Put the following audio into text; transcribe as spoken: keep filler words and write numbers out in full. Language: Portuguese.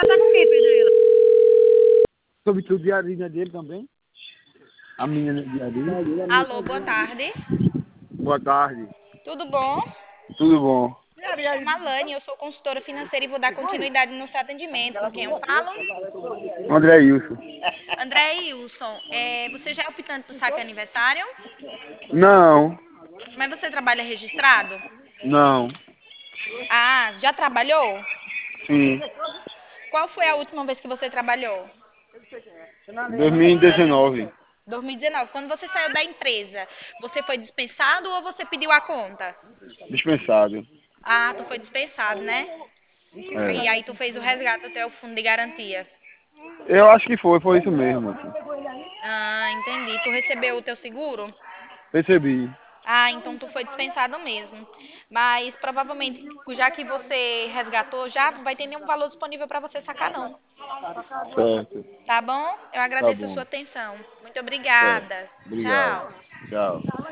Ela tá com quem, Pedro? Sobre tudo dia a dia dele também. A menina dia a dia. Alô, boa tarde. Boa tarde. Tudo bom? Tudo bom? Me chamo Alane, eu sou consultora financeira e vou dar continuidade no seu atendimento. Com quem eu falo? André Wilson. André Wilson, é, você já é optante do saque aniversário? Não, Mas você trabalha registrado? não. Ah, já trabalhou? Sim. Qual foi a última vez que você trabalhou? dois mil e dezenove. dois mil e dezenove. Quando você saiu da empresa, você foi dispensado ou você pediu a conta? Dispensado. Ah, tu foi dispensado, né? E aí É. tu fez o resgate até o fundo de garantia. Eu acho que foi, foi isso mesmo. Assim. Ah, entendi. Tu recebeu o teu seguro? Percebi. Ah, então tu foi dispensado mesmo. Mas provavelmente, já que você resgatou já, não vai ter nenhum valor disponível para você sacar, não. Certo. Tá bom? Eu Tá agradeço a bom. sua atenção. Muito Certo. obrigada. Obrigado. Tchau. Tchau.